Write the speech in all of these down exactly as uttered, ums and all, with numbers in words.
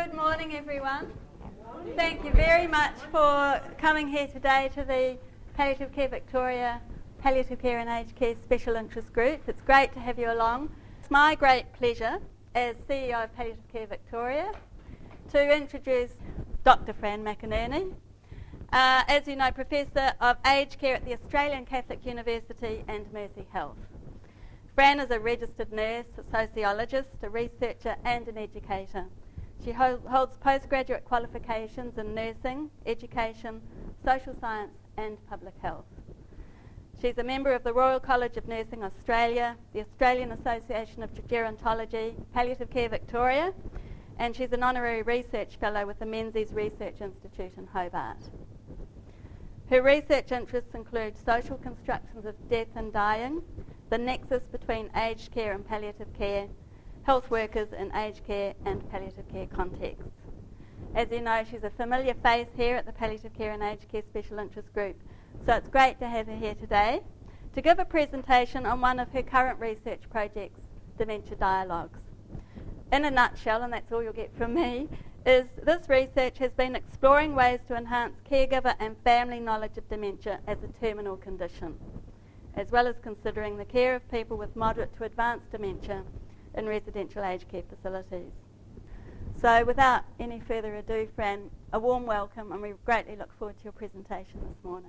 Good morning, everyone. Thank you very much for coming here today to the Palliative Care Victoria Palliative Care and Aged Care Special Interest Group. It's great to have you along. It's my great pleasure as C E O of Palliative Care Victoria to introduce Doctor Fran McInerney. Uh, as you know, Professor of Aged Care at the Australian Catholic University and Mercy Health. Fran is a registered nurse, a sociologist, a researcher and an educator. She ho- holds postgraduate qualifications in nursing, education, social science and public health. She's a member of the Royal College of Nursing Australia, the Australian Association of Gerontology, Palliative Care Victoria, and she's an honorary research fellow with the Menzies Research Institute in Hobart. Her research interests include social constructions of death and dying, the nexus between aged care and palliative care, health workers in aged care and palliative care contexts. As you know, she's a familiar face here at the Palliative Care and Aged Care Special Interest Group, so it's great to have her here today to give a presentation on one of her current research projects, Dementia Dialogues. In a nutshell, and that's all you'll get from me, is this research has been exploring ways to enhance caregiver and family knowledge of dementia as a terminal condition, as well as considering the care of people with moderate to advanced dementia in residential aged care facilities. So without any further ado, Fran, a warm welcome, and we greatly look forward to your presentation this morning.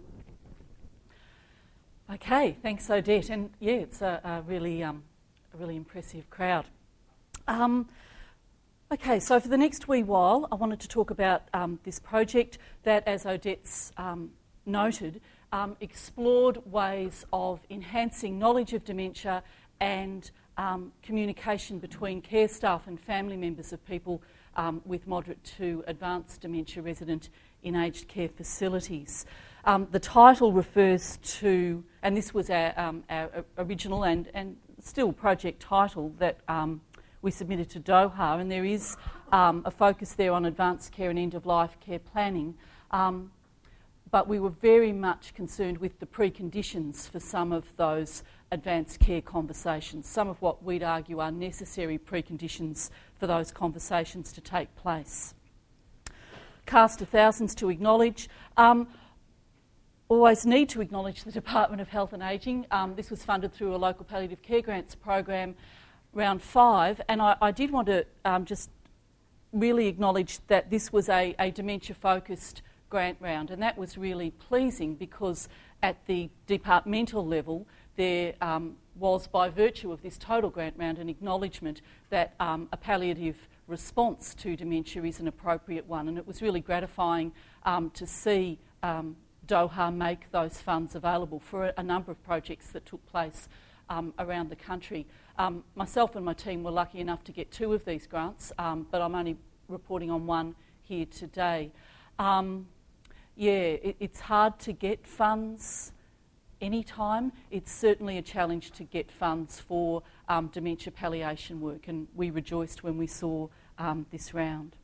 Okay, thanks Odette, and yeah, it's a, a really um, a really impressive crowd. Um, okay, so for the next wee while, I wanted to talk about um, this project that, as Odette's um, noted, um, explored ways of enhancing knowledge of dementia and um, communication between care staff and family members of people um, with moderate to advanced dementia resident in aged care facilities. Um, the title refers to, and this was our, um, our original and, and still project title that um, we submitted to DOHA, and there is um, a focus there on advanced care and end-of-life care planning, um, but we were very much concerned with the preconditions for some of those advanced care conversations, some of what we'd argue are necessary preconditions for those conversations to take place. Cast of thousands to acknowledge. Um, always need to acknowledge the Department of Health and Ageing. Um, this was funded through a local palliative care grants program, round five, and I, I did want to um, just really acknowledge that this was a, a dementia-focused grant round, and that was really pleasing because at the departmental level there um, was, by virtue of this total grant round, an acknowledgement that um, a palliative response to dementia is an appropriate one, and it was really gratifying um, to see um, DOHA make those funds available for a, a number of projects that took place um, around the country. Um, myself and my team were lucky enough to get two of these grants, um, but I'm only reporting on one here today. Um, yeah, it, it's hard to get funds anytime. It's certainly a challenge to get funds for um, dementia palliation work, and we rejoiced when we saw um, this round.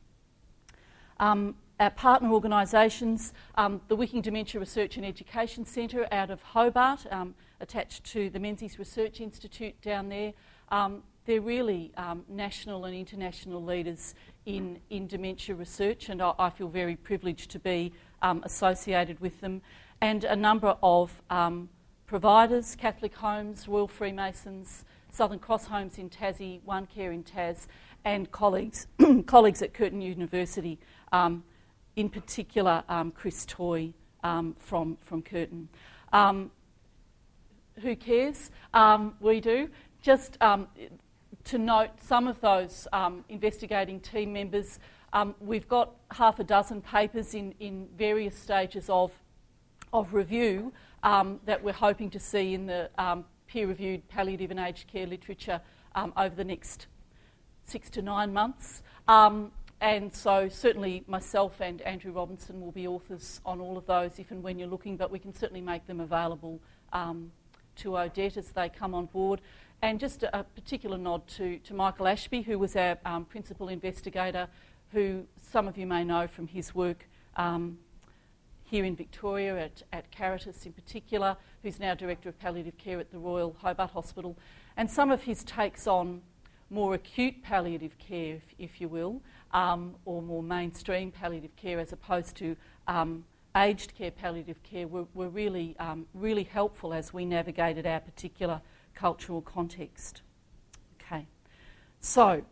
Um, our partner organisations, um, the Wicking Dementia Research and Education Centre out of Hobart, um, attached to the Menzies Research Institute down there, um, they're really um, national and international leaders in, in dementia research, and I, I feel very privileged to be um, associated with them. And a number of um, providers, Catholic Homes, Royal Freemasons, Southern Cross Homes in Tassie, One Care in Tas, and colleagues colleagues at Curtin University, um, in particular um, Chris Toy um, from, from Curtin. Um, who cares? Um, we do. Just um, to note some of those um, investigating team members, um, we've got half a dozen papers in, in various stages of of review um, that we're hoping to see in the um, peer-reviewed palliative and aged care literature um, over the next six to nine months. Um, and so certainly myself and Andrew Robinson will be authors on all of those if and when you're looking, but we can certainly make them available um, to Odette as they come on board. And just a, a particular nod to, to Michael Ashby, who was our um, principal investigator, who some of you may know from his work um, here in Victoria at, at Caritas in particular, who's now Director of Palliative Care at the Royal Hobart Hospital. And some of his takes on more acute palliative care, if, if you will, um, or more mainstream palliative care as opposed to um, aged care palliative care were, were really, um, really helpful as we navigated our particular cultural context. Okay, so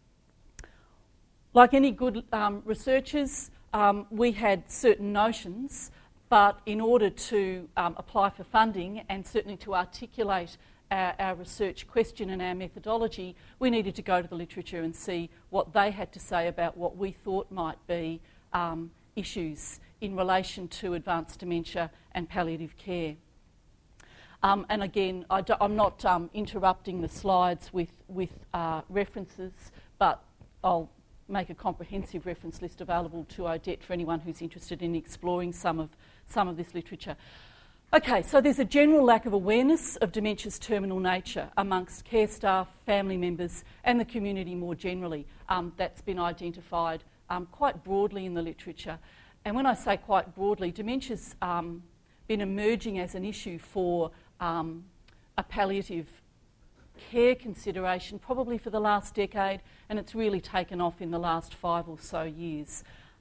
like any good um, researchers, um, we had certain notions, but in order to um, apply for funding and certainly to articulate our, our research question and our methodology, we needed to go to the literature and see what they had to say about what we thought might be um, issues in relation to advanced dementia and palliative care. Um, and again, I am not um, interrupting the slides with, with uh, references, but I'll make a comprehensive reference list available to Odette for anyone who's interested in exploring some of, some of this literature. Okay, so there's a general lack of awareness of dementia's terminal nature amongst care staff, family members and the community more generally. Um, that's been identified um, quite broadly in the literature. And when I say quite broadly, dementia's um, been emerging as an issue for um, a palliative care consideration probably for the last decade, and it's really taken off in the last five or so years.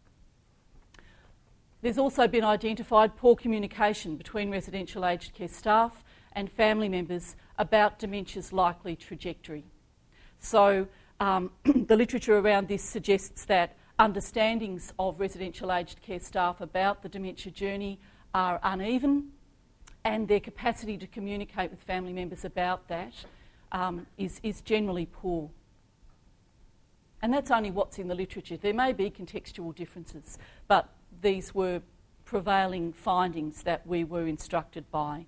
There's also been identified poor communication between residential aged care staff and family members about dementia's likely trajectory. So um, the literature around this suggests that understandings of residential aged care staff about the dementia journey are uneven, and their capacity to communicate with family members about that um, is, is generally poor. And that's only what's in the literature. There may be contextual differences, but these were prevailing findings that we were instructed by.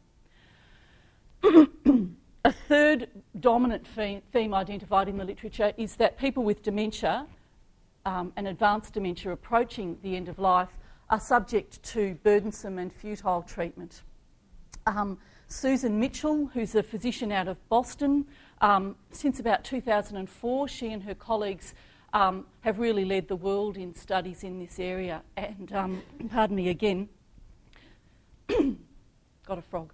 A third dominant theme identified in the literature is that people with dementia um, and advanced dementia approaching the end of life are subject to burdensome and futile treatment. Um, Susan Mitchell, who's a physician out of Boston, um, since about two thousand four, she and her colleagues um, have really led the world in studies in this area. And, um, pardon me again, got a frog.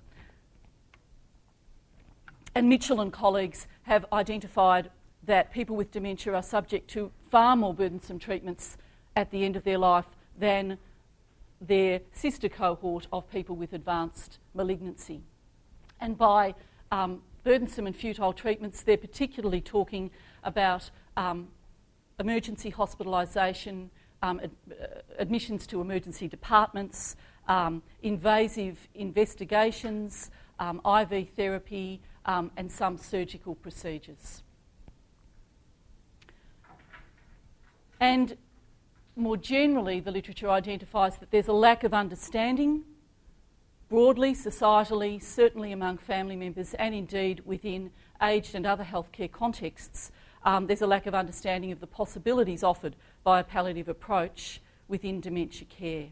And Mitchell and colleagues have identified that people with dementia are subject to far more burdensome treatments at the end of their life than their sister cohort of people with advanced malignancy. And by um, burdensome and futile treatments, they're particularly talking about um, emergency hospitalisation, um, ad- admissions to emergency departments, um, invasive investigations, um, I V therapy, um, and some surgical procedures. And more generally, the literature identifies that there's a lack of understanding broadly, societally, certainly among family members and indeed within aged and other healthcare contexts. Um, there's a lack of understanding of the possibilities offered by a palliative approach within dementia care.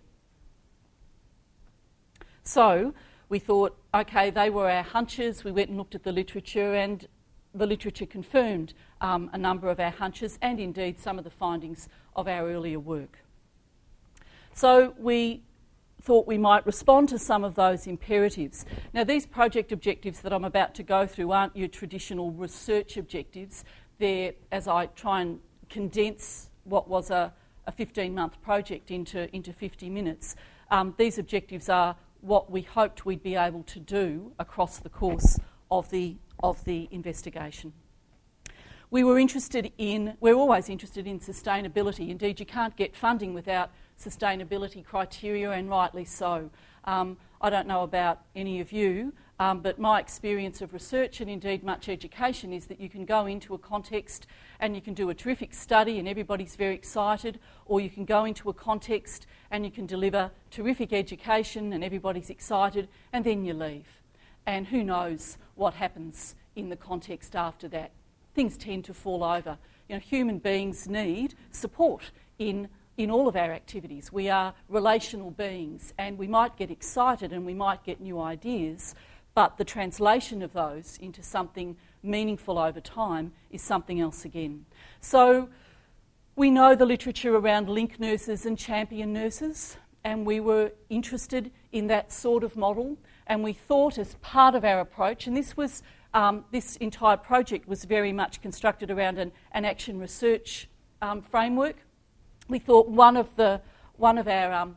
So we thought, okay, they were our hunches. We went and looked at the literature, and the literature confirmed um, a number of our hunches and indeed some of the findings of our earlier work. So we thought we might respond to some of those imperatives. Now, these project objectives that I'm about to go through aren't your traditional research objectives. They're, as I try and condense what was a, a fifteen-month project into, into fifty minutes, um, these objectives are what we hoped we'd be able to do across the course of the, of the investigation. We were interested in, we're always interested in sustainability. Indeed, you can't get funding without sustainability criteria, and rightly so. Um, I don't know about any of you, um, but my experience of research and indeed much education is that you can go into a context and you can do a terrific study and everybody's very excited, or you can go into a context and you can deliver terrific education and everybody's excited, and then you leave. And who knows what happens in the context after that. Things tend to fall over. You know, human beings need support in in all of our activities. We are relational beings, and we might get excited and we might get new ideas, but the translation of those into something meaningful over time is something else again. So we know the literature around link nurses and champion nurses, and we were interested in that sort of model, and we thought as part of our approach, and this was um, this entire project was very much constructed around an, an action research um, framework. we thought one of the one of our um,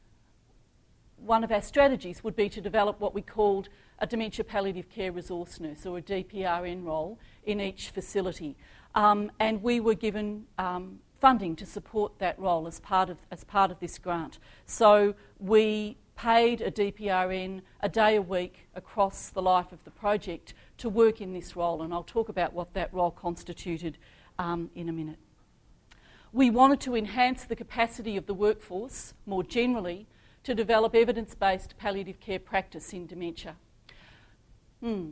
one of our strategies would be to develop what we called a dementia palliative care resource nurse, or a D P R N role, in each facility, um, and we were given um, funding to support that role as part of as part of this grant. So we paid a D P R N a day a week across the life of the project to work in this role, and I'll talk about what that role constituted um, in a minute. We wanted to enhance the capacity of the workforce more generally to develop evidence-based palliative care practice in dementia. Hmm.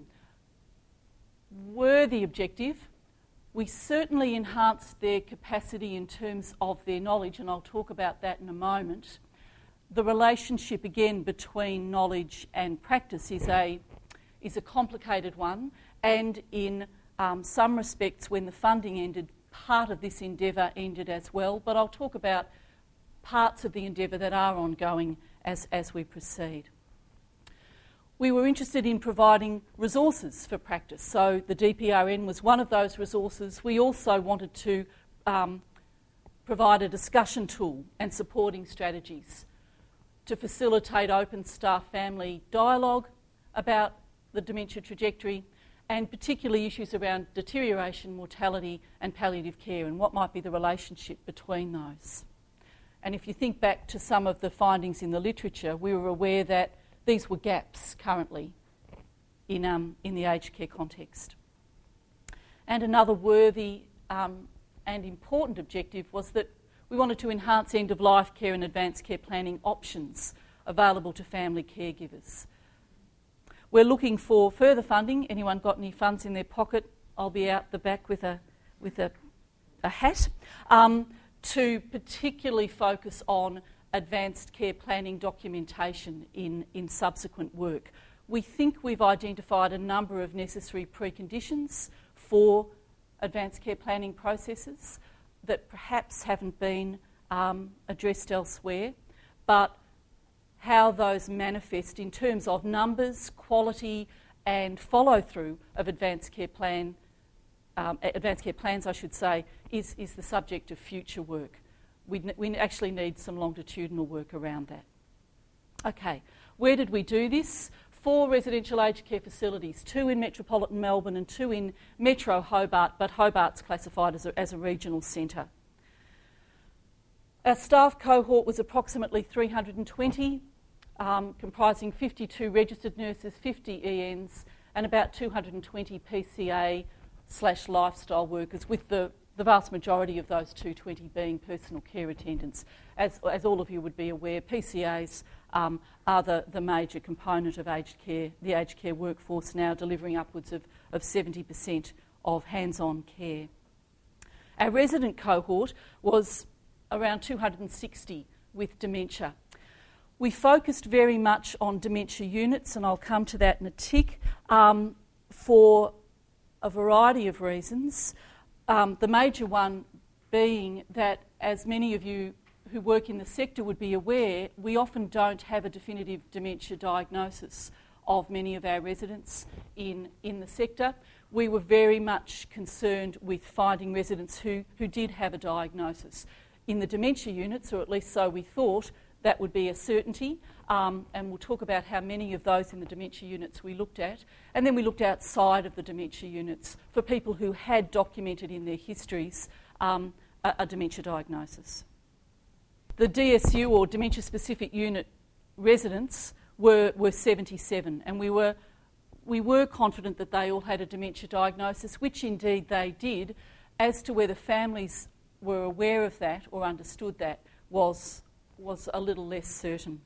Worthy objective. We certainly enhanced their capacity in terms of their knowledge, and I'll talk about that in a moment. The relationship, again, between knowledge and practice is a, is a complicated one, and in um, some respects, when the funding ended, part of this endeavour ended as well, but I'll talk about parts of the endeavour that are ongoing as, as we proceed. We were interested in providing resources for practice, so the D P R N was one of those resources. We also wanted to um, provide a discussion tool and supporting strategies to facilitate open staff-family dialogue about the dementia trajectory, and particularly issues around deterioration, mortality and palliative care, and what might be the relationship between those. And if you think back to some of the findings in the literature, we were aware that these were gaps currently in, um, in the aged care context. And another worthy um, and important objective was that we wanted to enhance end-of-life care and advanced care planning options available to family caregivers. We're looking for further funding. Anyone got any funds in their pocket? I'll be out the back with a, with a, a hat. Um, to particularly focus on advanced care planning documentation in, in subsequent work. We think we've identified a number of necessary preconditions for advanced care planning processes that perhaps haven't been um, addressed elsewhere, but how those manifest in terms of numbers, quality and follow-through of advanced care plan Um, advanced care plans, I should say, is, is the subject of future work. We, we actually need some longitudinal work around that. Okay, where did we do this? Four residential aged care facilities, two in metropolitan Melbourne and two in Metro Hobart, but Hobart's classified as a, as a regional centre. Our staff cohort was approximately three hundred twenty, um, comprising fifty-two registered nurses, fifty E Ns and about two hundred twenty P C A slash lifestyle workers, with the, the vast majority of those two hundred twenty being personal care attendants. As, as all of you would be aware, P C As um, are the, the major component of aged care, the aged care workforce now, delivering upwards of, of seventy percent of hands-on care. Our resident cohort was around two hundred sixty with dementia. We focused very much on dementia units, and I'll come to that in a tick, um, for a variety of reasons. Um, the major one being that, as many of you who work in the sector would be aware, we often don't have a definitive dementia diagnosis of many of our residents in, in the sector. We were very much concerned with finding residents who, who did have a diagnosis. In the dementia units, or at least so we thought, that would be a certainty, um, and we'll talk about how many of those in the dementia units we looked at. And then we looked outside of the dementia units for people who had documented in their histories um, a, a dementia diagnosis. The D S U, or Dementia Specific Unit residents, were, were seventy-seven, and we were, we were confident that they all had a dementia diagnosis, which indeed they did. As to whether families were aware of that or understood that was was a little less certain.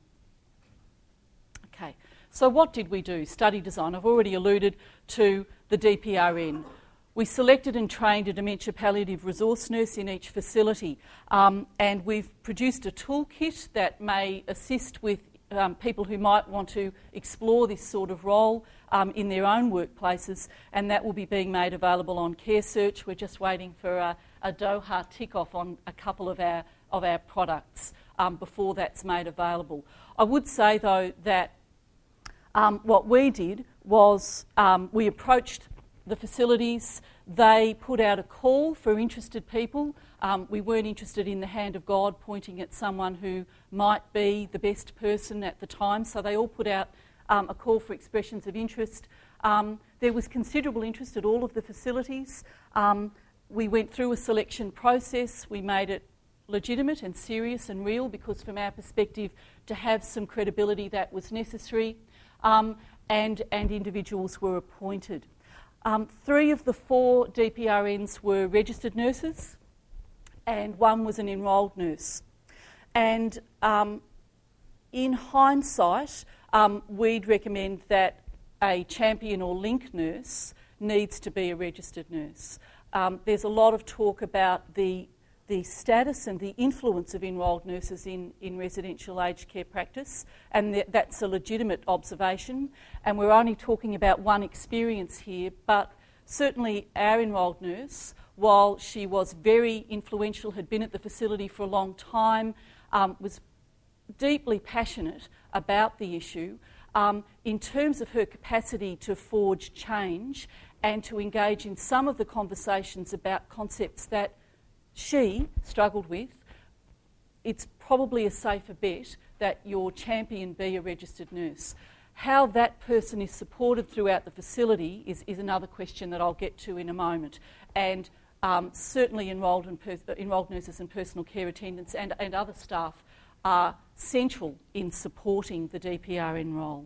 Okay, so what did we do? Study design. I've already alluded to the D P R N. We selected and trained a dementia palliative resource nurse in each facility, um, and we've produced a toolkit that may assist with um, people who might want to explore this sort of role um, in their own workplaces, and that will be being made available on CareSearch. We're just waiting for a, a Doha tick-off on a couple of our of our products um, before that's made available. I would say, though, that um, what we did was um, we approached the facilities. They put out a call for interested people Um, we weren't interested in the hand of God pointing at someone who might be the best person at the time, so they all put out um, a call for expressions of interest. Um, there was considerable interest at all of the facilities. Um, we went through a selection process. We made it legitimate and serious and real because from our perspective to have some credibility that was necessary, um, and, and individuals were appointed. Um, three of the four D P R Ns were registered nurses and one was an enrolled nurse. And um, in hindsight, um, we'd recommend that a champion or link nurse needs to be a registered nurse. Um, there's a lot of talk about the the status and the influence of enrolled nurses in, in residential aged care practice, and th- that's a legitimate observation. And we're only talking about one experience here, but certainly our enrolled nurse, while she was very influential, had been at the facility for a long time, um, was deeply passionate about the issue um, in terms of her capacity to forge change and to engage in some of the conversations about concepts that she struggled with. It's probably a safer bet that your champion be a registered nurse. How that person is supported throughout the facility is, is another question that I'll get to in a moment. And um, certainly enrolled, and per- enrolled nurses and personal care attendants and, and other staff are central in supporting the D P R N role.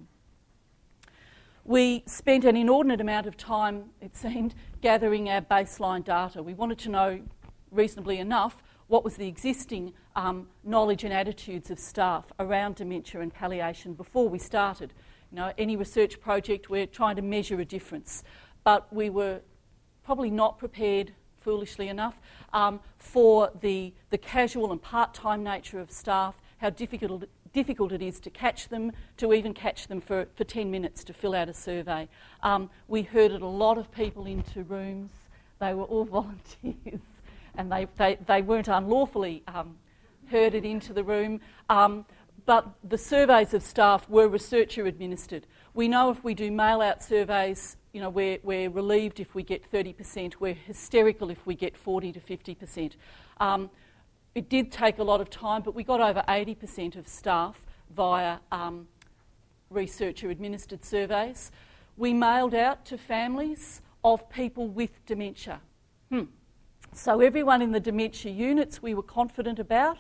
We spent an inordinate amount of time, it seemed, gathering our baseline data. We wanted to know reasonably enough what was the existing um, knowledge and attitudes of staff around dementia and palliation before we started. You know, any research project, we're trying to measure a difference, but we were probably not prepared, foolishly enough, um, for the, the casual and part-time nature of staff, how difficult, difficult it is to catch them, to even catch them for, for ten minutes to fill out a survey. Um, we herded a lot of people into rooms. They were all volunteers. And they, they, they weren't unlawfully um, herded into the room. Um, but the surveys of staff were researcher administered. We know if we do mail-out surveys, you know, we're, we're relieved if we get thirty percent. We're hysterical if we get forty to fifty percent. Um, it did take a lot of time, but we got over eighty percent of staff via um, researcher administered surveys. We mailed out to families of people with dementia. Hmm. So everyone in the dementia units we were confident about.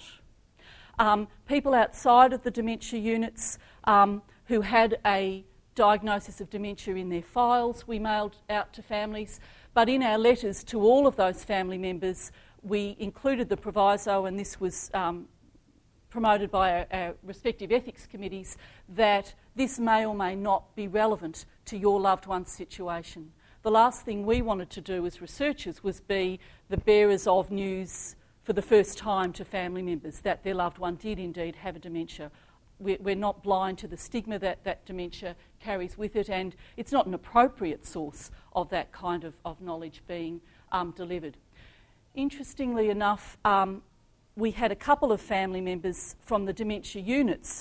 Um, people outside of the dementia units um, who had a diagnosis of dementia in their files, we mailed out to families. But in our letters to all of those family members, we included the proviso, and this was um, promoted by our, our respective ethics committees, that this may or may not be relevant to your loved one's situation. The last thing we wanted to do as researchers was be the bearers of news for the first time to family members that their loved one did indeed have a dementia. We're not blind to the stigma that that dementia carries with it, and it's not an appropriate source of that kind of, of knowledge being um, delivered. Interestingly enough, um, we had a couple of family members from the dementia units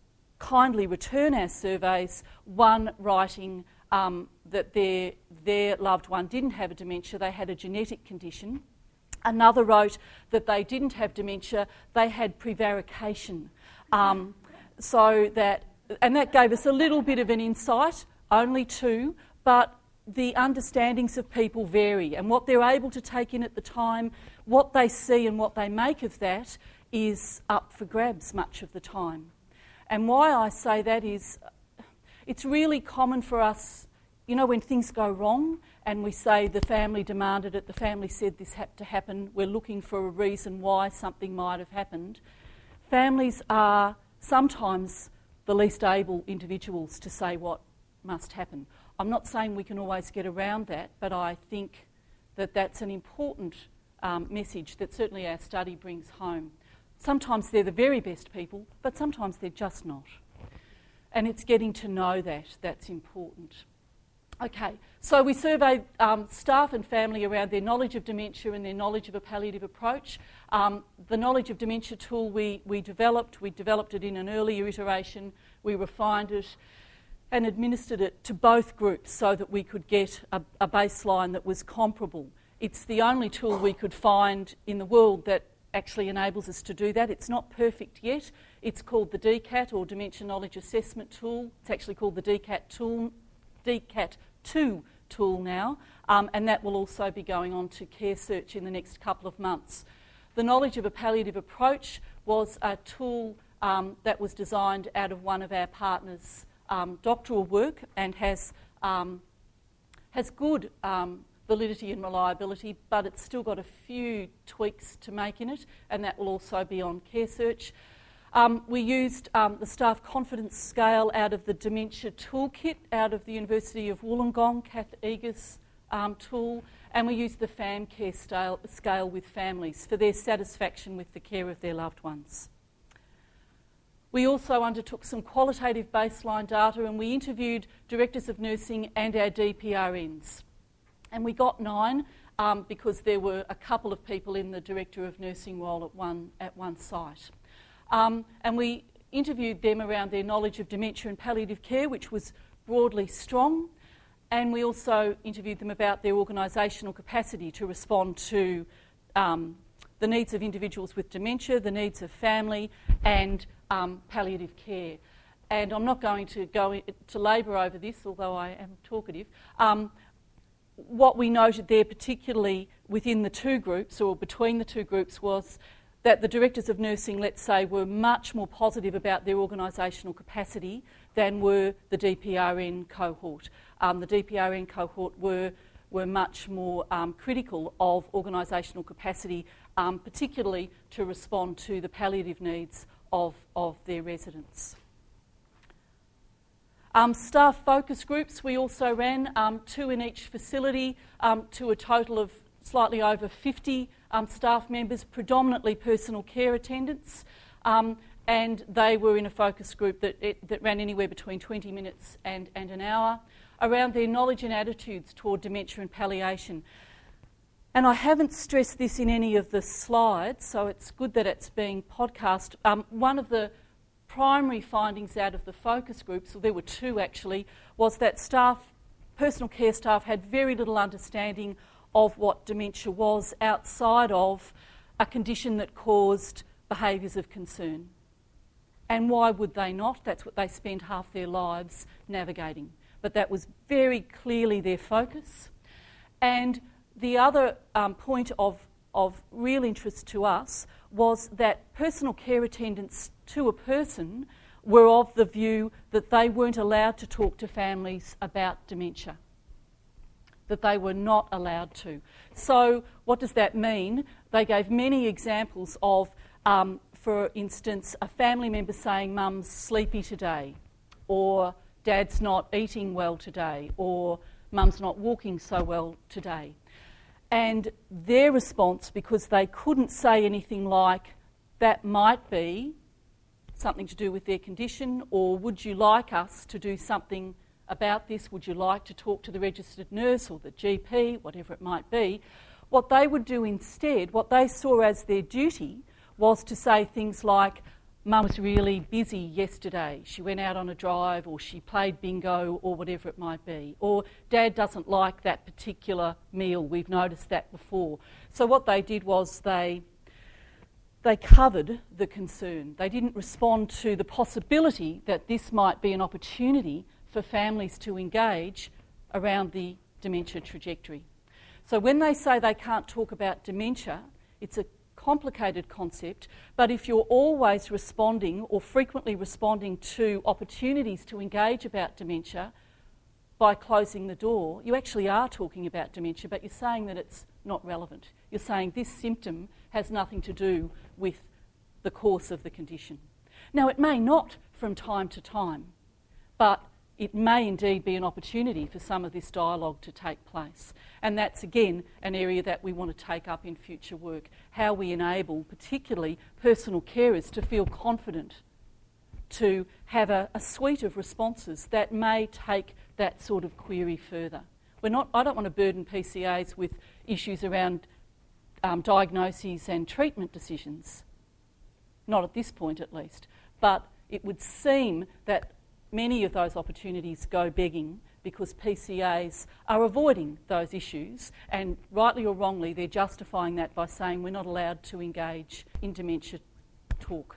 kindly return our surveys, one writing Um, that their, their loved one didn't have a dementia, they had a genetic condition. Another wrote that they didn't have dementia, they had prevarication. Um, so that, and that gave us a little bit of an insight, only two, but the understandings of people vary, and what they're able to take in at the time, what they see and what they make of that is up for grabs much of the time. And why I say that is, it's really common for us, you know, when things go wrong and we say the family demanded it, the family said this had to happen, we're looking for a reason why something might have happened. Families are sometimes the least able individuals to say what must happen. I'm not saying we can always get around that, but I think that that's an important um, message that certainly our study brings home. Sometimes they're the very best people, but sometimes they're just not. And it's getting to know that that's important. Okay, so we surveyed um, staff and family around their knowledge of dementia and their knowledge of a palliative approach. Um, the knowledge of dementia tool we, we developed, we developed it in an earlier iteration, we refined it and administered it to both groups so that we could get a, a baseline that was comparable It's the only tool we could find in the world that actually enables us to do that. It's not perfect yet. It's called the D CAT, or Dementia Knowledge Assessment Tool. It's actually called the D CAT tool, D CAT two tool now, um, and that will also be going on to CareSearch in the next couple of months. The Knowledge of a Palliative Approach was a tool um, that was designed out of one of our partners' um, doctoral work and has um, has good um, validity and reliability, but it's still got a few tweaks to make in it, and that will also be on CareSearch. Um, we used um, the Staff Confidence Scale out of the Dementia Toolkit out of the University of Wollongong, Kath Eager's um, tool, and we used the FamCare scale, scale with families for their satisfaction with the care of their loved ones. We also undertook some qualitative baseline data, and we interviewed directors of nursing and our D P R Ns. And we got nine um, because there were a couple of people in the director of nursing role at one, at one site. Um, and we interviewed them around their knowledge of dementia and palliative care, which was broadly strong. And we also interviewed them about their organisational capacity to respond to um, the needs of individuals with dementia, the needs of family, and um, palliative care. And I'm not going to go in, to labour over this, although I am talkative. Um, what we noted there, particularly within the two groups or between the two groups, was that the directors of nursing, let's say, were much more positive about their organisational capacity than were the D P R N cohort. Um, the D P R N cohort were, were much more um, critical of organisational capacity, um, particularly to respond to the palliative needs of, of their residents. Um, staff focus groups we also ran, um, two in each facility, um, to a total of slightly over fifty um, staff members, predominantly personal care attendants, um, and they were in a focus group that, it, that ran anywhere between twenty minutes and, and an hour, around their knowledge and attitudes toward dementia and palliation. And I haven't stressed this in any of the slides, so it's good that it's being podcast. Um, one of the primary findings out of the focus groups, well, there were two actually, was that staff, personal care staff, had very little understanding of what dementia was outside of a condition that caused behaviours of concern. And why would they not? That's what they spend half their lives navigating. But that was very clearly their focus. And the other um, point of, of real interest to us was that personal care attendants to a person were of the view that they weren't allowed to talk to families about dementia, that they were not allowed to. So what does that mean? They gave many examples of, um, for instance, a family member saying, "Mum's sleepy today," or "Dad's not eating well today," or "Mum's not walking so well today." And their response, because they couldn't say anything like, "That might be something to do with their condition," or "Would you like us to do something about this? Would you like to talk to the registered nurse or the G P," whatever it might be, what they would do instead, what they saw as their duty, was to say things like, "Mum was really busy yesterday. She went out on a drive, or she played bingo," or whatever it might be. Or "Dad doesn't like that particular meal. We've noticed that before." So what they did was they they covered the concern. They didn't respond to the possibility that this might be an opportunity for families to engage around the dementia trajectory. So when they say they can't talk about dementia, it's a complicated concept, but if you're always responding or frequently responding to opportunities to engage about dementia by closing the door, you actually are talking about dementia, but you're saying that it's not relevant. You're saying this symptom has nothing to do with the course of the condition. Now, it may not from time to time, but it may indeed be an opportunity for some of this dialogue to take place. And that's, again, an area that we want to take up in future work, how we enable particularly personal carers to feel confident to have a, a suite of responses that may take that sort of query further. We're not, I don't want to burden P C As with issues around um, diagnoses and treatment decisions, not at this point at least, but it would seem that many of those opportunities go begging because P C As are avoiding those issues, and rightly or wrongly they're justifying that by saying we're not allowed to engage in dementia talk.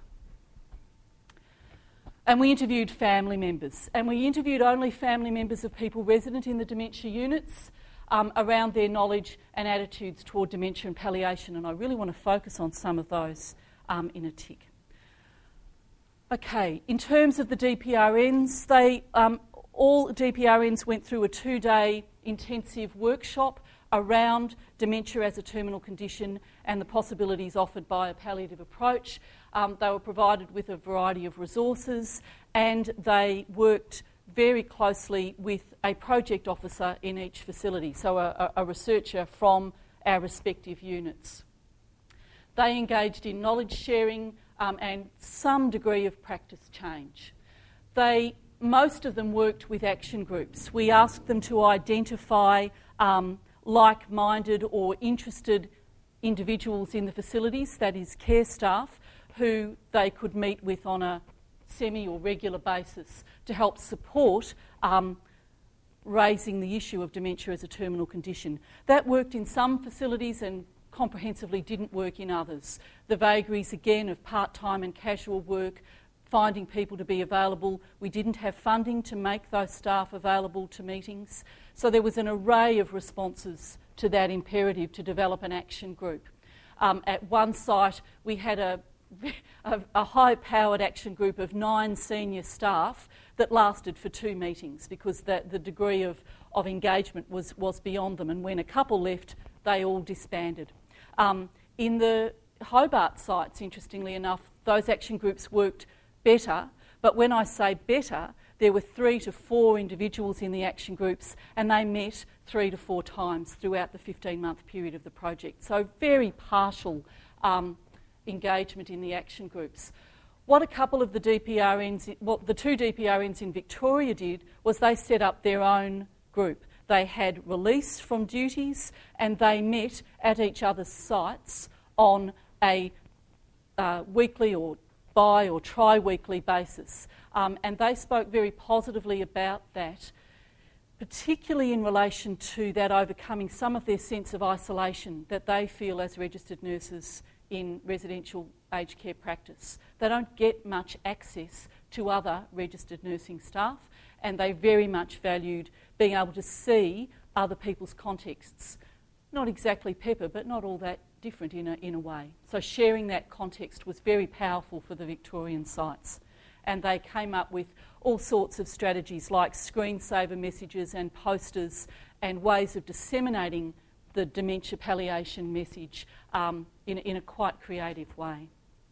And we interviewed family members, and we interviewed only family members of people resident in the dementia units um, around their knowledge and attitudes toward dementia and palliation, and I really want to focus on some of those um, in a tick. Okay, in terms of the D P R Ns, they um, all D P R Ns went through a two-day intensive workshop around dementia as a terminal condition and the possibilities offered by a palliative approach. Um, they were provided with a variety of resources, and they worked very closely with a project officer in each facility, so a, a researcher from our respective units. They engaged in knowledge sharing um, and some degree of practice change. They, most of them worked with action groups. We asked them to identify um, like-minded or interested individuals in the facilities, that is care staff, who they could meet with on a semi or regular basis to help support um, raising the issue of dementia as a terminal condition. That worked in some facilities and comprehensively didn't work in others. The vagaries again of part-time and casual work, finding people to be available. We didn't have funding to make those staff available to meetings. So there was an array of responses to that imperative to develop an action group. Um, at one site we had a A, a high-powered action group of nine senior staff that lasted for two meetings because the, the degree of, of engagement was, was beyond them, and when a couple left, they all disbanded. Um, in the Hobart sites, interestingly enough, those action groups worked better, but when I say better, there were three to four individuals in the action groups, and they met three to four times throughout the fifteen-month period of the project. So very partial um, engagement in the action groups. What a couple of the D P R Ns, what the two D P R Ns in Victoria did was they set up their own group. They had release from duties and they met at each other's sites on a uh, weekly or bi or tri-weekly basis. Um, and they spoke very positively about that, particularly in relation to that overcoming some of their sense of isolation that they feel as registered nurses in residential aged care practice. They don't get much access to other registered nursing staff, and they very much valued being able to see other people's contexts. Not exactly Pepper, but not all that different in a, in a way. So sharing that context was very powerful for the Victorian sites. And they came up with all sorts of strategies like screensaver messages and posters and ways of disseminating the dementia palliation message um, in, in a quite creative way.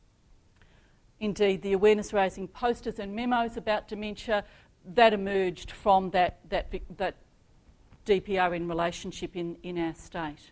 Indeed, the awareness-raising posters and memos about dementia, that emerged from that, that, that D P R N relationship in, in our state.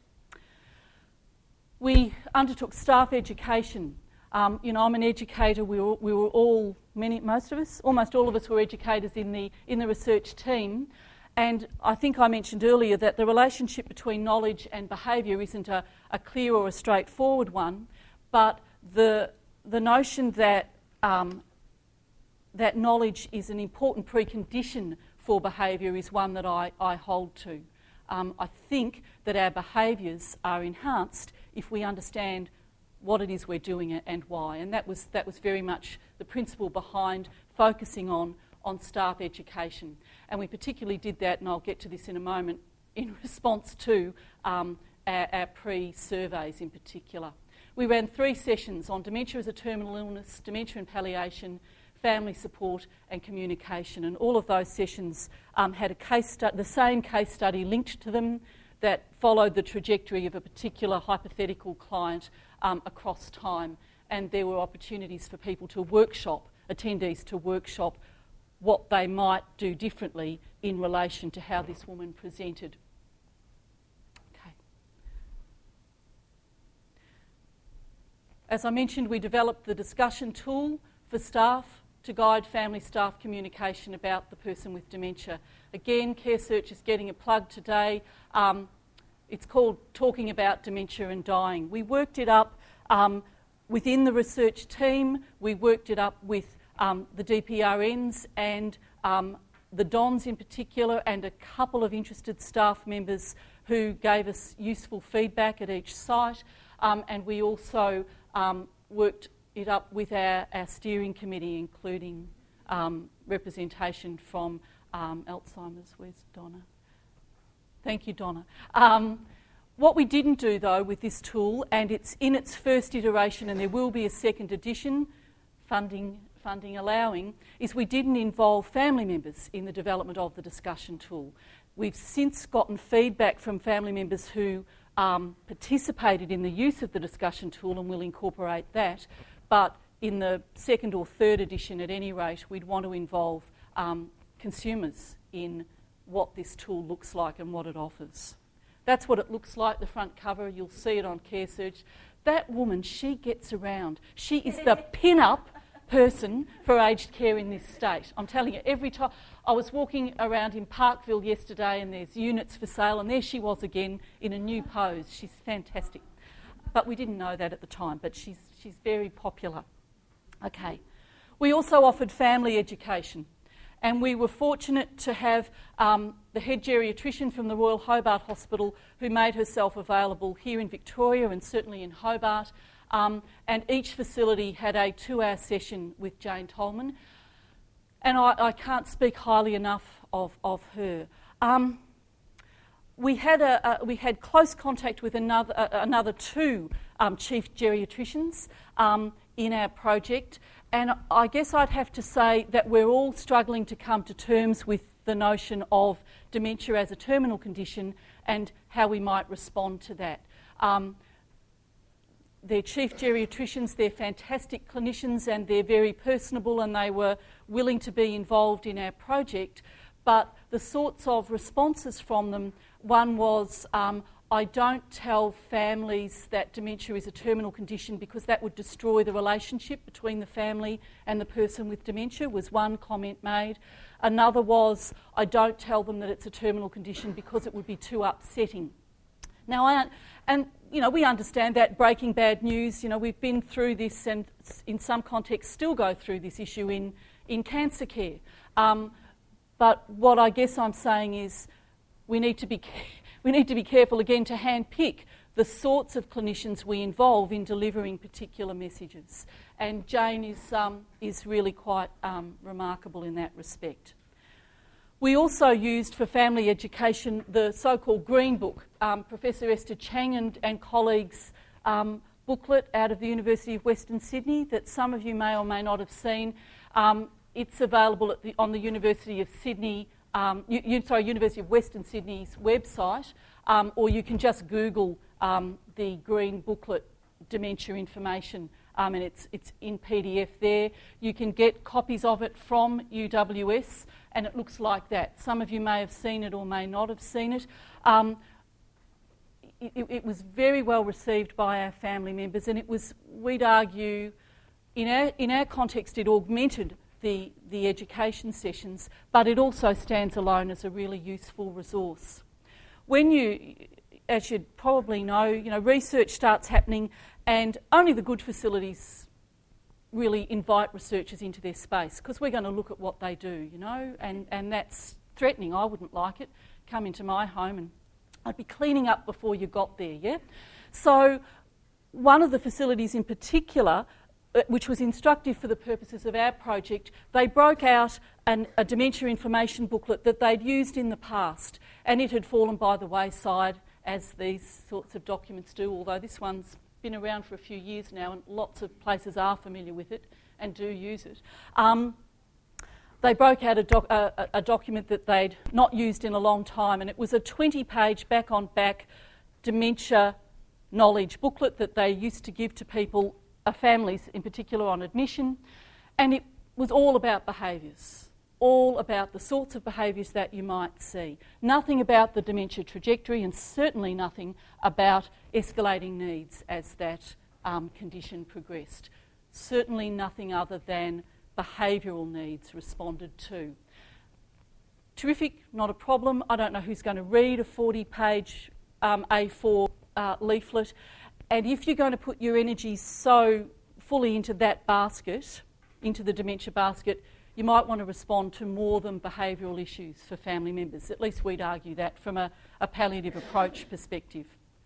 We undertook staff education. Um, you know, I'm an educator. We were, we were all, many, most of us, almost all of us were educators in the, in the research team. And I think I mentioned earlier that the relationship between knowledge and behaviour isn't a, a clear or a straightforward one, but the, the notion that, um, that knowledge is an important precondition for behaviour is one that I, I hold to. Um, I think that our behaviours are enhanced if we understand what it is we're doing and why, and that was, that was very much the principle behind focusing on on staff education. And we particularly did that, and I'll get to this in a moment, in response to um, our, our pre-surveys in particular. We ran three sessions on dementia as a terminal illness, dementia and palliation, family support and communication, and all of those sessions um, had a case stu- the same case study linked to them that followed the trajectory of a particular hypothetical client um, across time, and there were opportunities for people to workshop, attendees to workshop what they might do differently in relation to how this woman presented. Okay. As I mentioned, we developed the discussion tool for staff to guide family staff communication about the person with dementia. Again, Care Search is getting a plug today. Um, it's called Talking About Dementia and Dying. We worked it up um, within the research team. We worked it up with Um, the D P R Ns and um, the Dons in particular, and a couple of interested staff members who gave us useful feedback at each site, um, and we also um, worked it up with our, our steering committee, including um, representation from um, Alzheimer's. Where's Donna? Thank you, Donna. Um, what we didn't do, though, with this tool, and it's in its first iteration, and there will be a second edition, funding funding allowing, is we didn't involve family members in the development of the discussion tool. We've since gotten feedback from family members who um, participated in the use of the discussion tool, and we'll incorporate that. But in the second or third edition, at any rate, we'd want to involve um, consumers in what this tool looks like and what it offers. That's what it looks like, the front cover. You'll see it on CareSearch. That woman, she gets around. She is the pin-up person for aged care in this state. I'm telling you, every time I was walking around in Parkville yesterday and there's units for sale, and there she was again in a new pose. She's fantastic. But we didn't know that at the time, but she's, she's very popular. Okay. We also offered family education, and we were fortunate to have um, the head geriatrician from the Royal Hobart Hospital who made herself available here in Victoria and certainly in Hobart. Um, and each facility had a two-hour session with Jane Tolman. And I, I can't speak highly enough of, of her. Um, we, had a, a, we had close contact with another, uh, another two um, chief geriatricians um, in our project. And I guess I'd have to say that we're all struggling to come to terms with the notion of dementia as a terminal condition and how we might respond to that. Um, They're chief geriatricians, they're fantastic clinicians, and they're very personable, and they were willing to be involved in our project. But the sorts of responses from them, one was, um, I don't tell families that dementia is a terminal condition because that would destroy the relationship between the family and the person with dementia, was one comment made. Another was, I don't tell them that it's a terminal condition because it would be too upsetting. Now, I, and you know, we understand that, breaking bad news. You know, we've been through this, and in some contexts still go through this issue in in cancer care. Um, but what I guess I'm saying is, we need to be we need to be careful again to handpick the sorts of clinicians we involve in delivering particular messages. And Jane is um, is really quite um, remarkable in that respect. We also used for family education the so-called Green Book, um, Professor Esther Chang and, and colleagues' um, booklet out of the University of Western Sydney that some of you may or may not have seen. Um, it's available at the, on the University of Sydney, um, U, sorry, University of Western Sydney's website, um, or you can just Google um, the Green Booklet dementia information. Um, and it's it's in P D F there. You can get copies of it from U W S, and it looks like that. Some of you may have seen it or may not have seen it. Um, it, it was very well received by our family members, and it was, we'd argue, in our in our context, it augmented the the education sessions, but it also stands alone as a really useful resource. When you, as you'd probably know, you know, research starts happening, and only the good facilities really invite researchers into their space, because we're going to look at what they do, you know, and, and that's threatening. I wouldn't like it. Come into my home and I'd be cleaning up before you got there, yeah? So one of the facilities in particular, which was instructive for the purposes of our project, they broke out an, a dementia information booklet that they'd used in the past, and it had fallen by the wayside, as these sorts of documents do, although this one's been around for a few years now and lots of places are familiar with it and do use it. Um, they broke out a, doc, a, a document that they'd not used in a long time, and it was a twenty-page back-on-back dementia knowledge booklet that they used to give to people, uh, families in particular, on admission, and it was all about behaviours. All about the sorts of behaviours that you might see. Nothing about the dementia trajectory, and certainly nothing about escalating needs as that um, condition progressed. Certainly nothing other than behavioural needs responded to. Terrific, not a problem. I don't know who's going to read a forty-page um, A four uh, leaflet, and if you're going to put your energy so fully into that basket, into the dementia basket, you might want to respond to more than behavioural issues for family members. At least we'd argue that from a, a palliative approach perspective.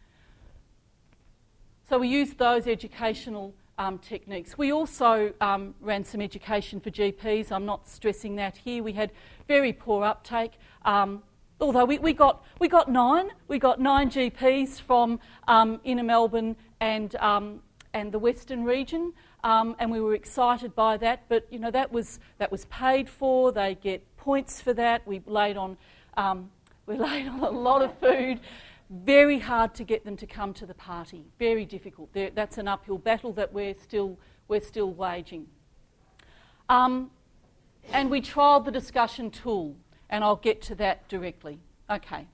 So we used those educational um, techniques. We also um, ran some education for G Ps. I'm not stressing that here. We had very poor uptake. Um, although we, we got we got nine. We got nine G Ps from um, inner Melbourne and um, and the Western region. Um, and we were excited by that, but you know that was that was paid for. They get points for that. We laid on um, we laid on a lot of food. Very hard to get them to come to the party. Very difficult. They're, that's an uphill battle that we're still we're still waging. Um, and we trialled the discussion tool, and I'll get to that directly. Okay.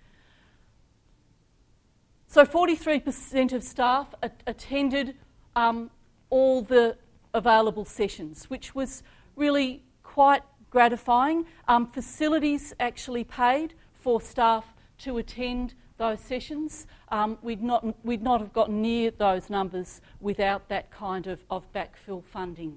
So forty-three percent of staff a- attended. Um, all the available sessions, which was really quite gratifying. Um, facilities actually paid for staff to attend those sessions. Um, we'd not we'd not have gotten near those numbers without that kind of, of backfill funding.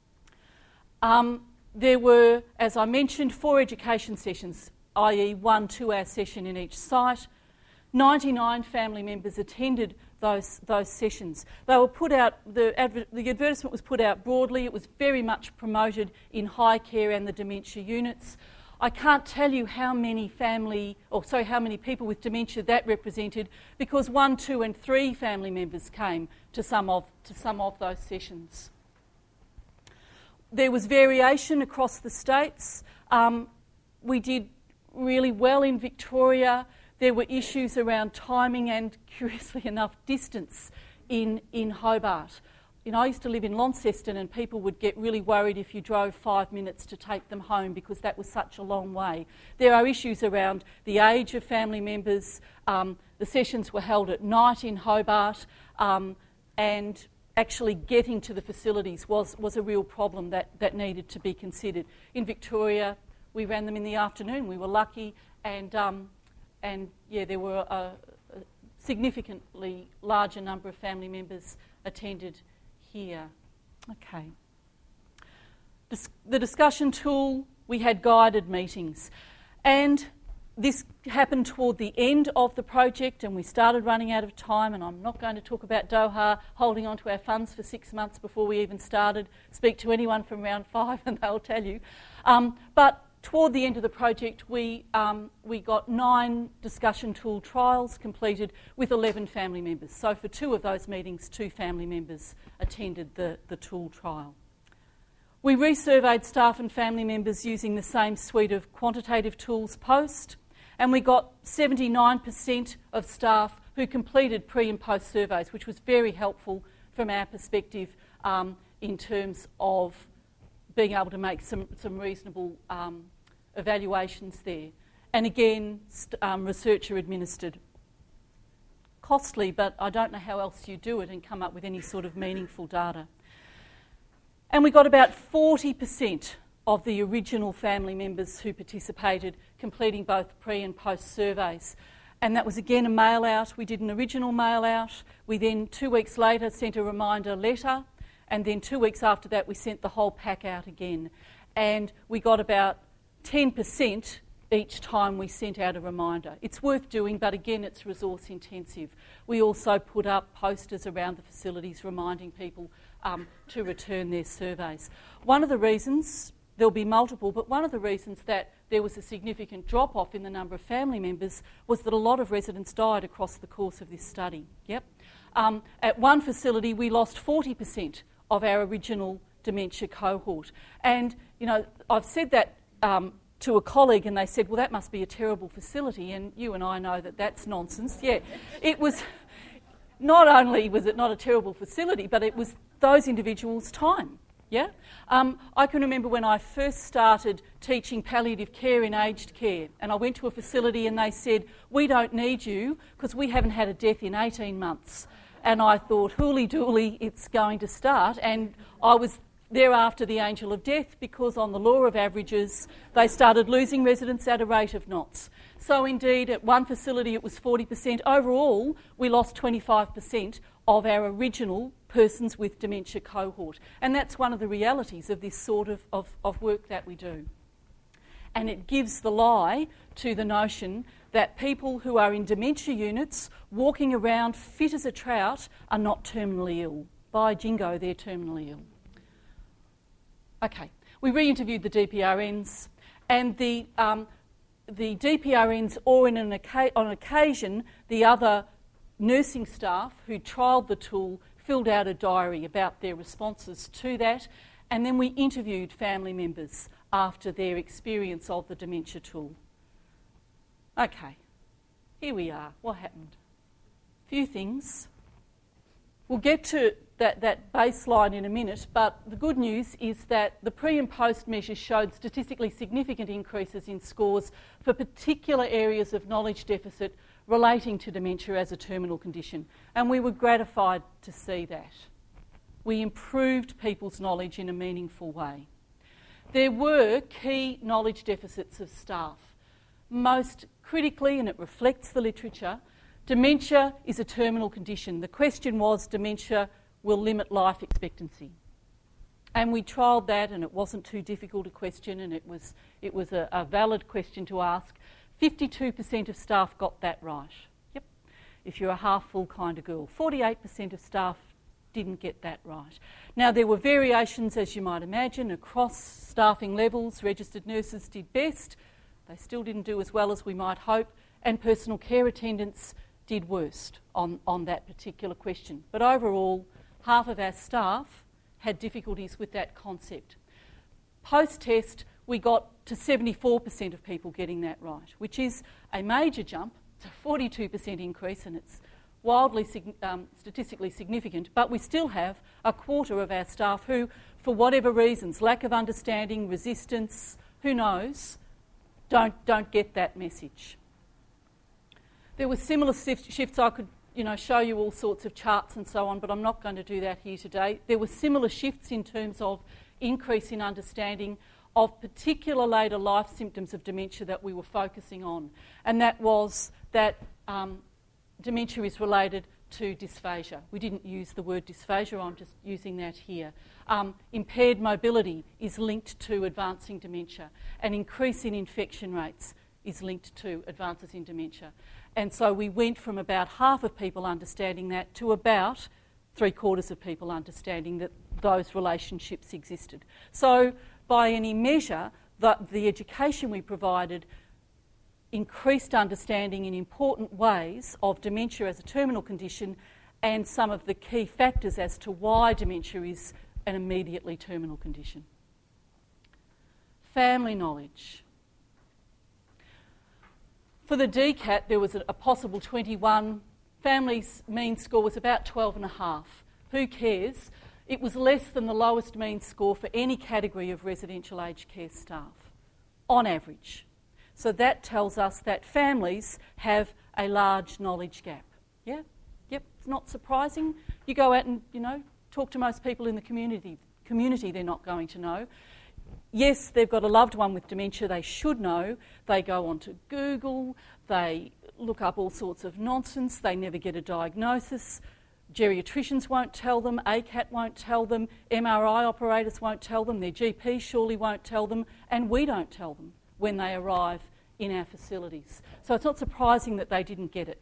Um, there were, as I mentioned, four education sessions, that is one two-hour session in each site. ninety-nine family members attended those those sessions. They were put out, the, adver- the advertisement was put out broadly. It was very much promoted in high care and the dementia units. I can't tell you how many family, or sorry, how many people with dementia that represented, because one, two and three family members came to some of, to some of those sessions. There was variation across the states. Um, we did really well in Victoria. There were issues around timing and, curiously enough, distance in, in Hobart. You know, I used to live in Launceston, and people would get really worried if you drove five minutes to take them home because that was such a long way. There are issues around the age of family members. Um, the sessions were held at night in Hobart, um, and actually getting to the facilities was, was a real problem that, that needed to be considered. In Victoria, we ran them in the afternoon. We were lucky, and... Um, And, yeah, there were a, a significantly larger number of family members attended here. Okay. Dis- the discussion tool, we had guided meetings. And this happened toward the end of the project, and we started running out of time, and I'm not going to talk about Doha holding on to our funds for six months before we even started. Speak to anyone from round five and they'll tell you. Um, but toward the end of the project, we um, we got nine discussion tool trials completed with eleven family members. So for two of those meetings, two family members attended the, the tool trial. We resurveyed staff and family members using the same suite of quantitative tools post, and we got seventy-nine percent of staff who completed pre and post surveys, which was very helpful from our perspective um, in terms of being able to make some, some reasonable um, evaluations there. And again, st- um, researcher administered. Costly, but I don't know how else you do it and come up with any sort of meaningful data. And we got about forty percent of the original family members who participated completing both pre and post surveys. And that was again a mail out. We did an original mail out. We then, two weeks later, sent a reminder letter. And then two weeks after that, we sent the whole pack out again. And we got about ten percent each time we sent out a reminder. It's worth doing, but again, it's resource intensive. We also put up posters around the facilities reminding people um, to return their surveys. One of the reasons, there'll be multiple, but one of the reasons that there was a significant drop-off in the number of family members was that a lot of residents died across the course of this study. Yep. Um, at one facility, we lost forty percent of our original dementia cohort. And, you know, I've said that um, to a colleague and they said, well, that must be a terrible facility, and you and I know that that's nonsense. Yeah, it was, not only was it not a terrible facility, but it was those individuals' time, yeah? Um, I can remember when I first started teaching palliative care in aged care, and I went to a facility and they said, we don't need you because we haven't had a death in eighteen months. And I thought, hooly-dooly, it's going to start. And I was thereafter the angel of death because on the law of averages, they started losing residents at a rate of knots. So indeed, at one facility it was forty percent. Overall, we lost twenty-five percent of our original persons with dementia cohort. And that's one of the realities of this sort of, of, of work that we do. And it gives the lie to the notion that people who are in dementia units walking around fit as a trout are not terminally ill. By jingo, they're terminally ill. Okay, we re-interviewed the D P R Ns, and the um, the D P R Ns, or in an oca- on occasion, the other nursing staff who trialled the tool filled out a diary about their responses to that, and then we interviewed family members after their experience of the dementia tool. Okay, here we are. What happened? A few things. We'll get to that, that baseline in a minute, but the good news is that the pre and post measures showed statistically significant increases in scores for particular areas of knowledge deficit relating to dementia as a terminal condition, and we were gratified to see that. We improved people's knowledge in a meaningful way. There were key knowledge deficits of staff. Most critically, and it reflects the literature, dementia is a terminal condition. The question was, dementia will limit life expectancy. And we trialled that, and it wasn't too difficult a question, and it was, it was a, a valid question to ask. fifty-two percent of staff got that right. Yep, if you're a half-full kind of girl. forty-eight percent of staff didn't get that right. Now, there were variations, as you might imagine, across staffing levels. Registered nurses did best. They still didn't do as well as we might hope, and personal care attendants did worst on, on that particular question. But overall, half of our staff had difficulties with that concept. Post-test, we got to seventy-four percent of people getting that right, which is a major jump. It's a forty-two percent increase, and it's wildly um, statistically significant, but we still have a quarter of our staff who, for whatever reasons, lack of understanding, resistance, who knows, don't, don't get that message. There were similar shifts. I could you know, show you all sorts of charts and so on, but I'm not going to do that here today. There were similar shifts in terms of increase in understanding of particular later life symptoms of dementia that we were focusing on, and that was that um, dementia is related to dysphagia. We didn't use the word dysphagia, I'm just using that here. Um, impaired mobility is linked to advancing dementia. An increase in infection rates is linked to advances in dementia. And so we went from about half of people understanding that to about three quarters of people understanding that those relationships existed. So by any measure, the, the education we provided increased understanding in important ways of dementia as a terminal condition and some of the key factors as to why dementia is an immediately terminal condition. Family knowledge. For the D CAT, there was a, a possible twenty-one. Family's mean score was about twelve and a half. Who cares? It was less than the lowest mean score for any category of residential aged care staff, on average. So that tells us that families have a large knowledge gap. Yeah? Yep, it's not surprising. You go out and, you know, talk to most people in the community. Community they're not going to know. Yes, they've got a loved one with dementia, they should know. They go onto Google, they look up all sorts of nonsense, they never get a diagnosis. Geriatricians won't tell them, A CAT won't tell them, M R I operators won't tell them, their G P surely won't tell them, and we don't tell them when they arrive in our facilities. So it's not surprising that they didn't get it.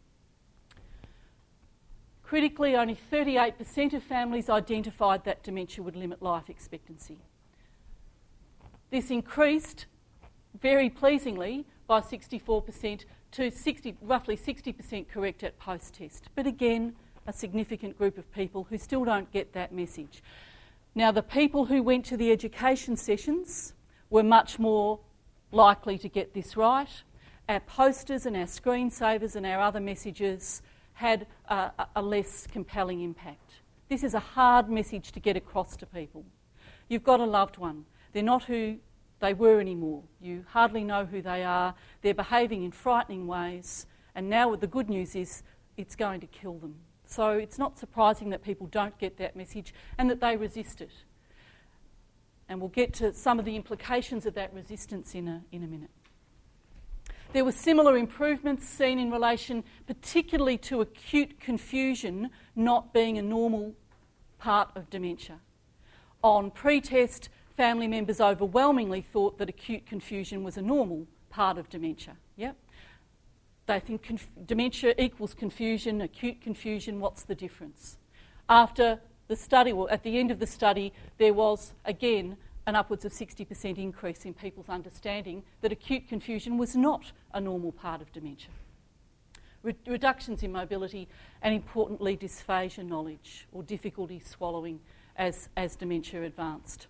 Critically, only thirty-eight percent of families identified that dementia would limit life expectancy. This increased, very pleasingly, by sixty-four percent to sixty, roughly sixty percent correct at post-test. But again, a significant group of people who still don't get that message. Now, the people who went to the education sessions were much more likely to get this right. Our posters and our screensavers and our other messages had a, a less compelling impact. This is a hard message to get across to people. You've got a loved one. They're not who they were anymore. You hardly know who they are. They're behaving in frightening ways. And now the good news is it's going to kill them. So it's not surprising that people don't get that message and that they resist it. And we'll get to some of the implications of that resistance in a, in a minute. There were similar improvements seen in relation particularly to acute confusion not being a normal part of dementia. On pre-test, family members overwhelmingly thought that acute confusion was a normal part of dementia. Yep. They think conf- dementia equals confusion, acute confusion, what's the difference? After the study, well, at the end of the study, there was, again, an upwards of sixty percent increase in people's understanding that acute confusion was not a normal part of dementia. Re- reductions in mobility and, importantly, dysphagia knowledge or difficulty swallowing as, as dementia advanced.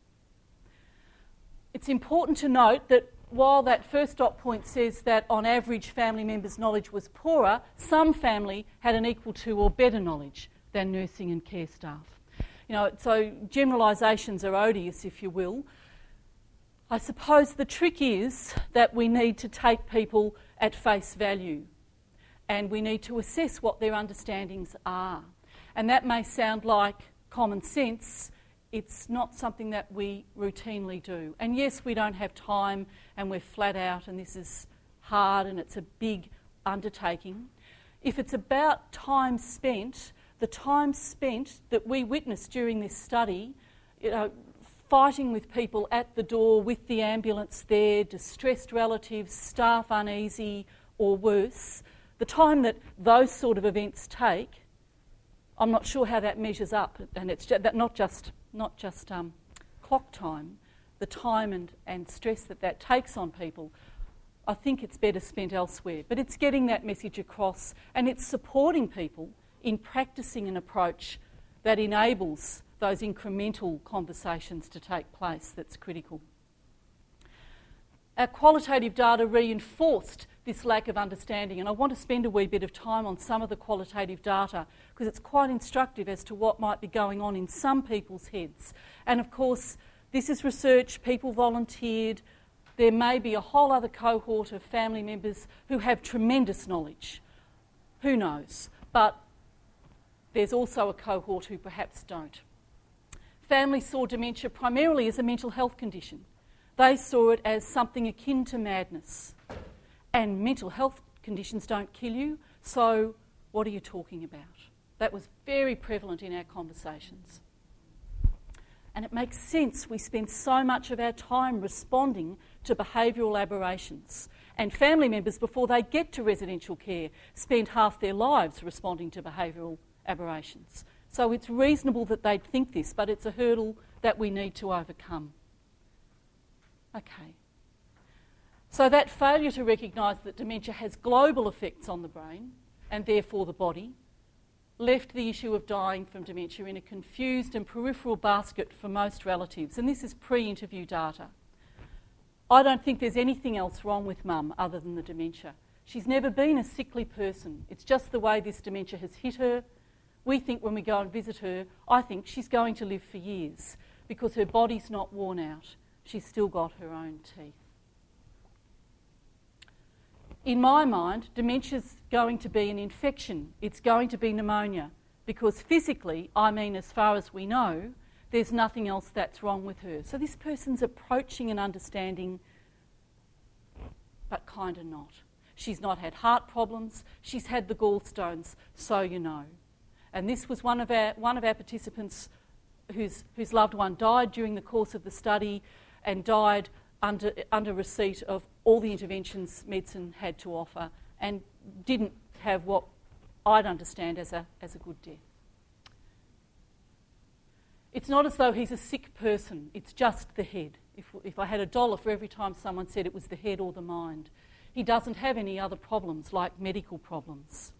It's important to note that while that first dot point says that on average family members' knowledge was poorer, some family had an equal to or better knowledge than nursing and care staff. You know, so generalisations are odious, if you will. I suppose the trick is that we need to take people at face value and we need to assess what their understandings are. And that may sound like common sense. It's not something that we routinely do. And yes, we don't have time and we're flat out and this is hard and it's a big undertaking. If it's about time spent, the time spent that we witnessed during this study, you know, fighting with people at the door with the ambulance there, distressed relatives, staff uneasy or worse, the time that those sort of events take, I'm not sure how that measures up. And it's just, that not just not just um, clock time, the time and, and stress that that takes on people, I think it's better spent elsewhere. But it's getting that message across and it's supporting people in practicing an approach that enables those incremental conversations to take place that's critical. Our qualitative data reinforced this lack of understanding, and I want to spend a wee bit of time on some of the qualitative data because it's quite instructive as to what might be going on in some people's heads. And of course, this is research, people volunteered. There may be a whole other cohort of family members who have tremendous knowledge. Who knows? But there's also a cohort who perhaps don't. Families saw dementia primarily as a mental health condition. They saw it as something akin to madness. And mental health conditions don't kill you, so what are you talking about? That was very prevalent in our conversations. And it makes sense. We spend so much of our time responding to behavioural aberrations. And family members, before they get to residential care, spend half their lives responding to behavioural aberrations. So it's reasonable that they'd think this, but it's a hurdle that we need to overcome. Okay. So that failure to recognise that dementia has global effects on the brain, and therefore the body, left the issue of dying from dementia in a confused and peripheral basket for most relatives. And this is pre-interview data. I don't think there's anything else wrong with Mum other than the dementia. She's never been a sickly person. It's just the way this dementia has hit her. We think when we go and visit her, I think she's going to live for years because her body's not worn out. She's still got her own teeth. In my mind, dementia's going to be an infection. It's going to be pneumonia because physically, I mean as far as we know, there's nothing else that's wrong with her. So this person's approaching an understanding, but kind of not. She's not had heart problems. She's had the gallstones, so you know. And this was one of our one of our participants whose whose loved one died during the course of the study and died under under receipt of all the interventions medicine had to offer and didn't have what I'd understand as a as a good death. It's not as though he's a sick person, it's just the head. If, if I had a dollar for every time someone said it was the head or the mind. He doesn't have any other problems like medical problems.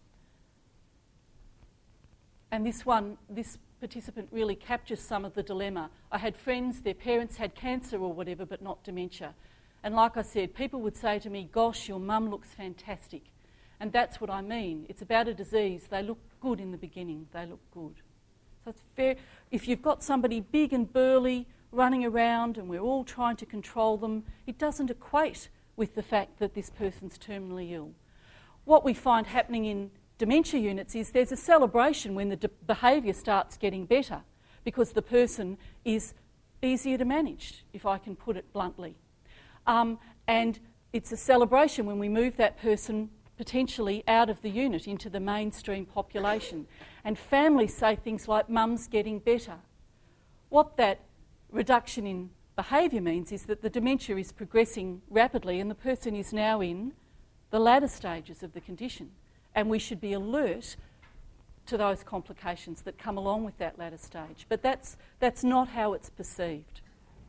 And this one, this participant really captures some of the dilemma. I had friends, their parents had cancer or whatever, but not dementia. And like I said, people would say to me, gosh, your mum looks fantastic. And that's what I mean. It's about a disease. They look good in the beginning. They look good. So it's fair. If you've got somebody big and burly running around and we're all trying to control them, it doesn't equate with the fact that this person's terminally ill. What we find happening in dementia units is there's a celebration when the de- behaviour starts getting better because the person is easier to manage, if I can put it bluntly. Um, and it's a celebration when we move that person potentially out of the unit into the mainstream population. And families say things like, mum's getting better. What that reduction in behaviour means is that the dementia is progressing rapidly and the person is now in the latter stages of the condition. And we should be alert to those complications that come along with that latter stage. But that's, that's not how it's perceived.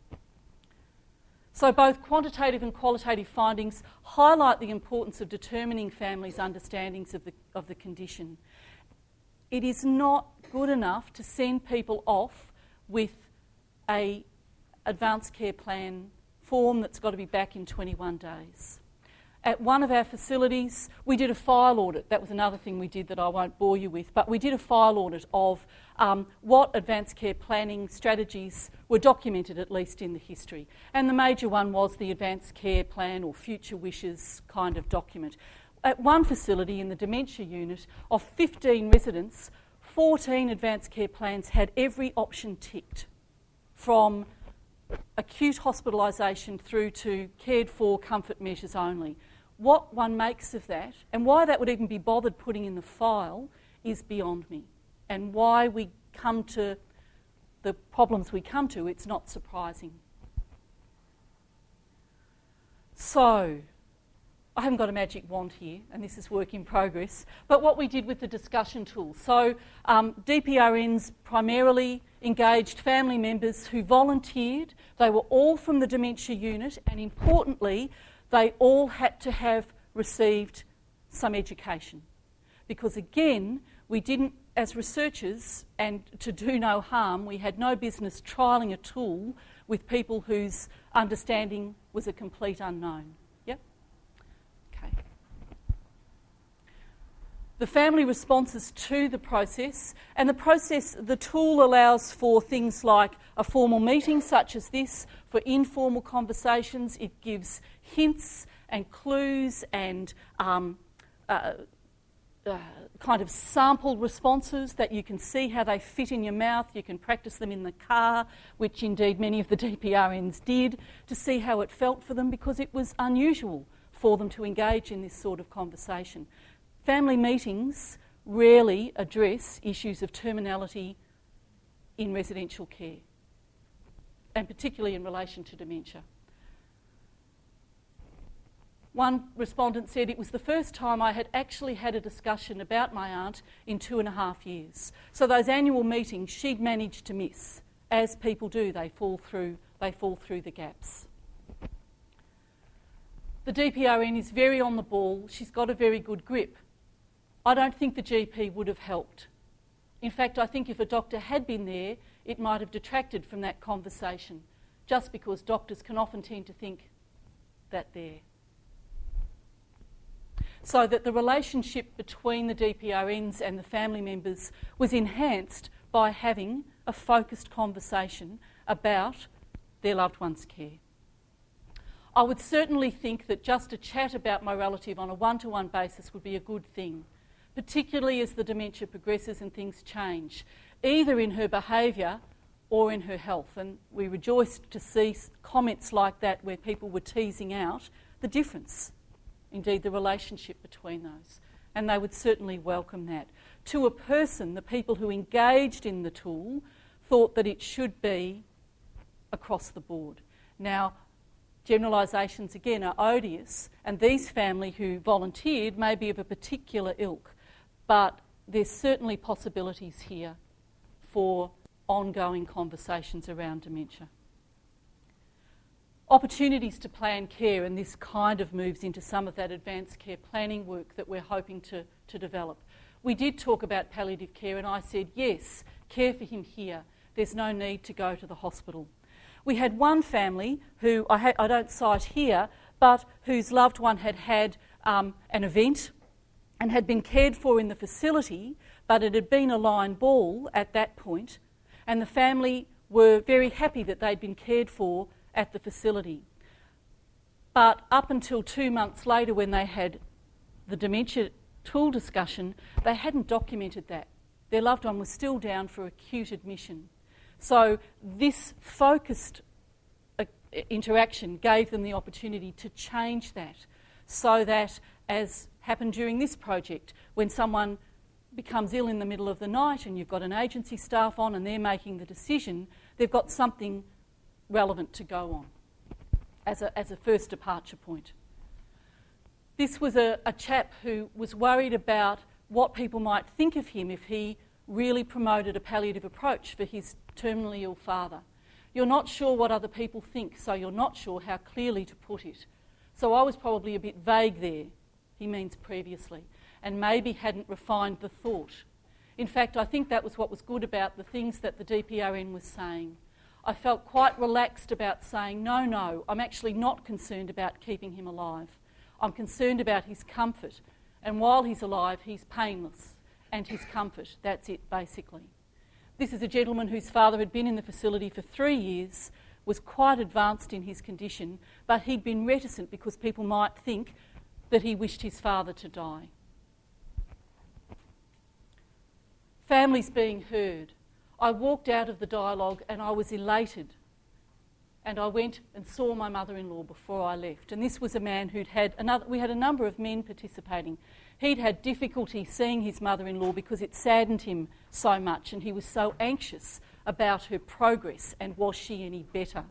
So both quantitative and qualitative findings highlight the importance of determining families' understandings of the, of the condition. It is not good enough to send people off with a advanced care plan form that's got to be back in twenty-one days. At one of our facilities, we did a file audit. That was another thing we did that I won't bore you with, but we did a file audit of um, what advanced care planning strategies were documented, at least in the history. And the major one was the advanced care plan or future wishes kind of document. At one facility in the dementia unit, of fifteen residents, fourteen advanced care plans had every option ticked, from acute hospitalisation through to cared for comfort measures only. What one makes of that, and why that would even be bothered putting in the file, is beyond me. And why we come to the problems we come to, it's not surprising. So, I haven't got a magic wand here, and this is work in progress, but what we did with the discussion tools. So, um, D P R Ns primarily engaged family members who volunteered. They were all from the dementia unit, and importantly, they all had to have received some education. Because again, we didn't, as researchers, and to do no harm, we had no business trialling a tool with people whose understanding was a complete unknown. Yep? Okay. The family responses to the process, and the process, the tool allows for things like a formal meeting such as this, for informal conversations. It gives hints and clues and um, uh, uh, kind of sample responses that you can see how they fit in your mouth. You can practice them in the car, which indeed many of the D P R Ns did, to see how it felt for them, because it was unusual for them to engage in this sort of conversation. Family meetings rarely address issues of terminality in residential care, and particularly in relation to dementia. One respondent said, it was the first time I had actually had a discussion about my aunt in two and a half years. So those annual meetings she'd managed to miss. As people do, they fall through, they fall through the gaps. The D P R N is very on the ball. She's got a very good grip. I don't think the G P would have helped. In fact, I think if a doctor had been there, it might have detracted from that conversation, just because doctors can often tend to think that they're. So that the relationship between the D P R Ns and the family members was enhanced by having a focused conversation about their loved one's care. I would certainly think that just a chat about my relative on a one-to-one basis would be a good thing, particularly as the dementia progresses and things change, either in her behaviour or in her health. And we rejoiced to see comments like that where people were teasing out the difference, indeed the relationship between those. And they would certainly welcome that. To a person, the people who engaged in the tool thought that it should be across the board. Now, generalisations again are odious, and these family who volunteered may be of a particular ilk, but there's certainly possibilities here for ongoing conversations around dementia. Opportunities to plan care, and this kind of moves into some of that advanced care planning work that we're hoping to, to develop. We did talk about palliative care, and I said, yes, care for him here. There's no need to go to the hospital. We had one family who I, ha- I don't cite here, but whose loved one had had um, an event and had been cared for in the facility, but it had been a line ball at that point, and the family were very happy that they'd been cared for at the facility. But up until two months later, when they had the dementia tool discussion, they hadn't documented that. Their loved one was still down for acute admission. So this focused uh, interaction gave them the opportunity to change that, so that as happen during this project when someone becomes ill in the middle of the night and you've got an agency staff on and they're making the decision, they've got something relevant to go on as a, as a first departure point. This was a, a chap who was worried about what people might think of him if he really promoted a palliative approach for his terminally ill father. You're not sure what other people think, so you're not sure how clearly to put it. So I was probably a bit vague there, he means previously, and maybe hadn't refined the thought. In fact, I think that was what was good about the things that the D P R N was saying. I felt quite relaxed about saying, no, no, I'm actually not concerned about keeping him alive. I'm concerned about his comfort, and while he's alive, he's painless, and his comfort, that's it basically. This is a gentleman whose father had been in the facility for three years, was quite advanced in his condition, but he'd been reticent because people might think that he wished his father to die. Families being heard. I walked out of the dialogue and I was elated. And I went and saw my mother-in-law before I left. And this was a man who'd had another, we had a number of men participating. He'd had difficulty seeing his mother-in-law because it saddened him so much and he was so anxious about her progress and was she any better.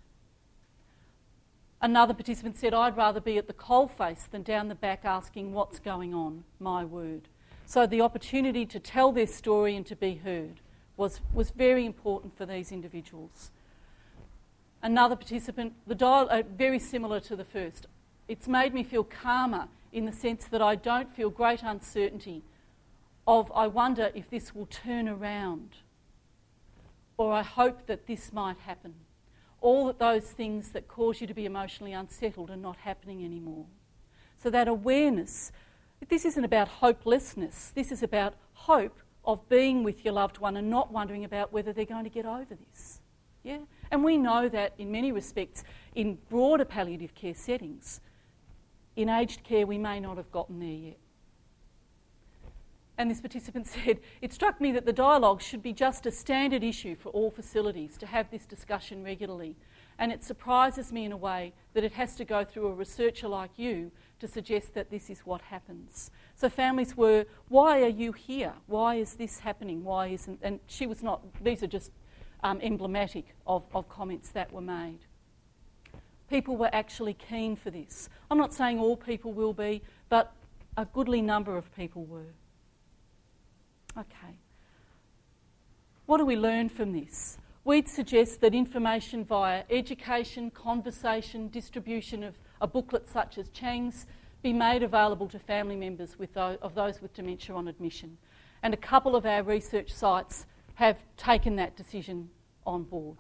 Another participant said, I'd rather be at the coalface than down the back asking what's going on, my word. So the opportunity to tell their story and to be heard was, was very important for these individuals. Another participant, the dial, uh, very similar to the first. It's made me feel calmer in the sense that I don't feel great uncertainty of I wonder if this will turn around or I hope that this might happen. All of those things that cause you to be emotionally unsettled are not happening anymore. So that awareness, this isn't about hopelessness, this is about hope of being with your loved one and not wondering about whether they're going to get over this. Yeah? And we know that in many respects in broader palliative care settings. In aged care we may not have gotten there yet. And this participant said, it struck me that the dialogue should be just a standard issue for all facilities to have this discussion regularly. And it surprises me in a way that it has to go through a researcher like you to suggest that this is what happens. So families were, why are you here? Why is this happening? Why isn't... And she was not... These are just um, emblematic of, of comments that were made. People were actually keen for this. I'm not saying all people will be, but a goodly number of people were. Okay. What do we learn from this? We'd suggest that information via education, conversation, distribution of a booklet such as Chang's be made available to family members with those, of those with dementia on admission. And a couple of our research sites have taken that decision on board.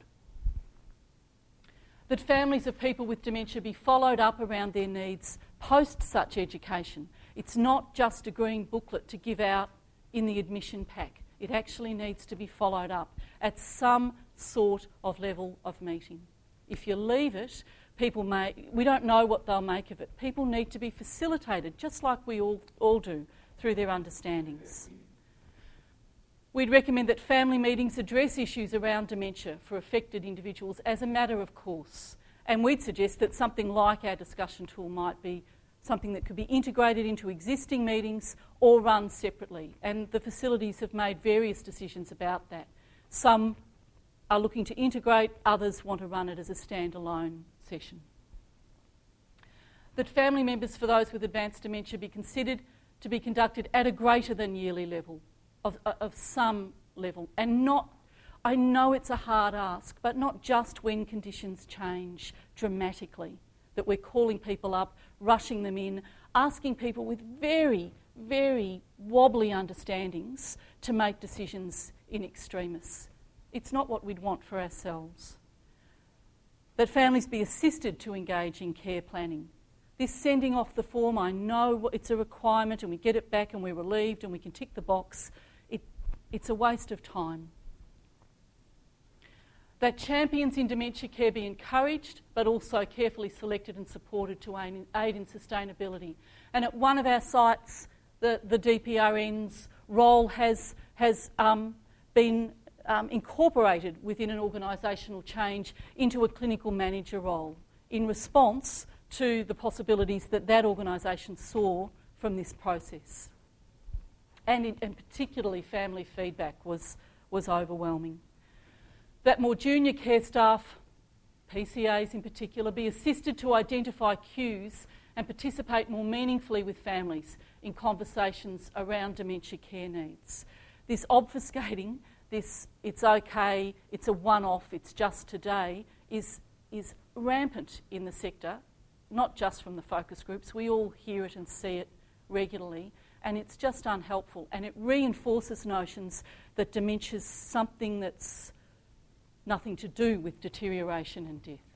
That families of people with dementia be followed up around their needs post such education. It's not just a green booklet to give out in the admission pack. It actually needs to be followed up at some sort of level of meeting. If you leave it, people may, we don't know what they'll make of it. People need to be facilitated, just like we all, all do, through their understandings. We'd recommend that family meetings address issues around dementia for affected individuals as a matter of course. And we'd suggest that something like our discussion tool might be something that could be integrated into existing meetings or run separately. And the facilities have made various decisions about that. Some are looking to integrate, others want to run it as a standalone session. That family members for those with advanced dementia be considered to be conducted at a greater than yearly level, of, of some level, and not, I know it's a hard ask, but not just when conditions change dramatically, that we're calling people up, rushing them in, asking people with very, very wobbly understandings to make decisions in extremis. It's not what we'd want for ourselves. That families be assisted to engage in care planning. This sending off the form, I know it's a requirement and we get it back and we're relieved and we can tick the box. It, it's a waste of time. That champions in dementia care be encouraged but also carefully selected and supported to aid in sustainability. And at one of our sites, the, the D P R N's role has, has um, been um, incorporated within an organisational change into a clinical manager role in response to the possibilities that that organisation saw from this process. And, in, and particularly family feedback was, was overwhelming. That more junior care staff, P C As in particular, be assisted to identify cues and participate more meaningfully with families in conversations around dementia care needs. This obfuscating, this it's okay, it's a one-off, it's just today, is, is rampant in the sector, not just from the focus groups. We all hear it and see it regularly, and it's just unhelpful, and it reinforces notions that dementia is something that's nothing to do with deterioration and death.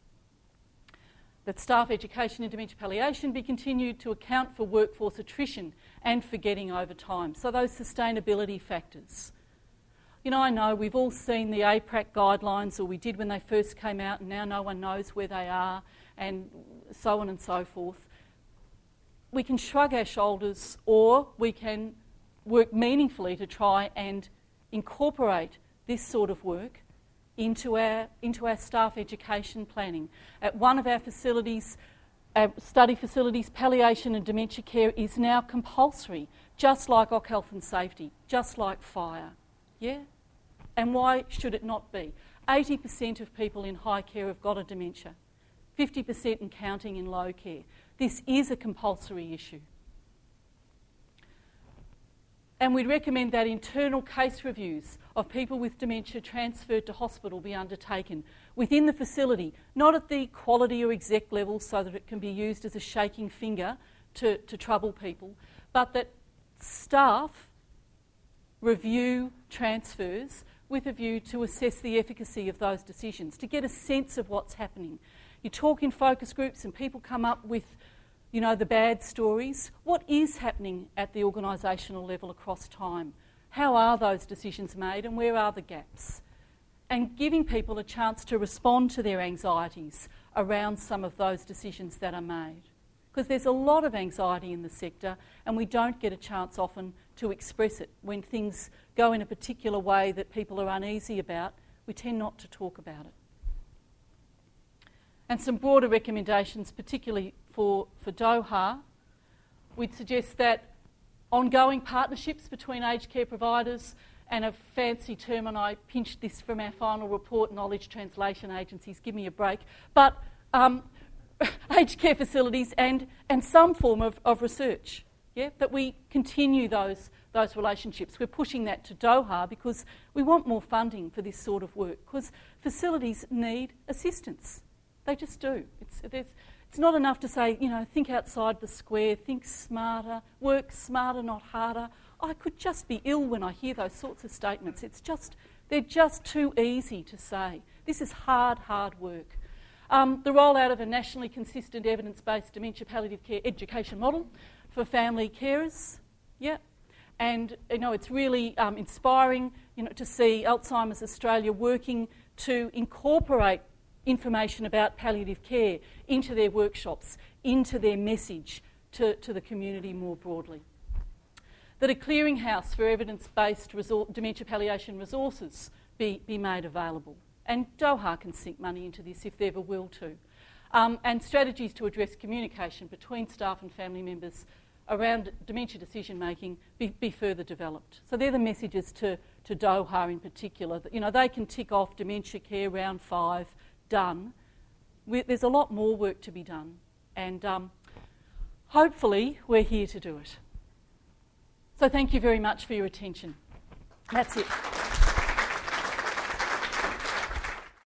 That staff education in dementia palliation be continued to account for workforce attrition and forgetting over time. So those sustainability factors. You know, I know we've all seen the A P R A C guidelines, or we did when they first came out, and now no one knows where they are, and so on and so forth. We can shrug our shoulders, or we can work meaningfully to try and incorporate this sort of work into our, into our staff education planning. At one of our facilities, our study facilities, palliation and dementia care is now compulsory, just like O C Health and Safety, just like fire. Yeah? And why should it not be? eighty percent of people in high care have got a dementia, fifty percent and counting in low care. This is a compulsory issue. And we'd recommend that internal case reviews of people with dementia transferred to hospital be undertaken within the facility, not at the quality or exec level so that it can be used as a shaking finger to, to trouble people, but that staff review transfers with a view to assess the efficacy of those decisions, to get a sense of what's happening. You talk in focus groups and people come up with, you know, the bad stories. What is happening at the organisational level across time? How are those decisions made and where are the gaps? And giving people a chance to respond to their anxieties around some of those decisions that are made. Because there's a lot of anxiety in the sector and we don't get a chance often to express it. When things go in a particular way that people are uneasy about, we tend not to talk about it. And some broader recommendations, particularly for, for DOHA, we'd suggest that ongoing partnerships between aged care providers and a fancy term, and I pinched this from our final report, knowledge translation agencies, give me a break, but um, aged care facilities and, and some form of, of research, yeah, that we continue those, those relationships. We're pushing that to DOHA because we want more funding for this sort of work, because facilities need assistance. They just do. It's, there's, it's not enough to say, you know, think outside the square, think smarter, work smarter, not harder. I could just be ill when I hear those sorts of statements. It's just, they're just too easy to say. This is hard, hard work. Um, the rollout of a nationally consistent evidence-based dementia palliative care education model for family carers, yeah. And, you know, it's really um, inspiring, you know, to see Alzheimer's Australia working to incorporate information about palliative care into their workshops, into their message to, to the community more broadly. That a clearinghouse for evidence-based resor- dementia palliation resources be, be made available. And DOHA can sink money into this if they ever will to. Um, and strategies to address communication between staff and family members around dementia decision-making be, be further developed. So they're the messages to, to DOHA in particular. That, you know, they can tick off dementia care round five, done. We're, there's a lot more work to be done, and um, hopefully we're here to do it. So thank you very much for your attention. That's it.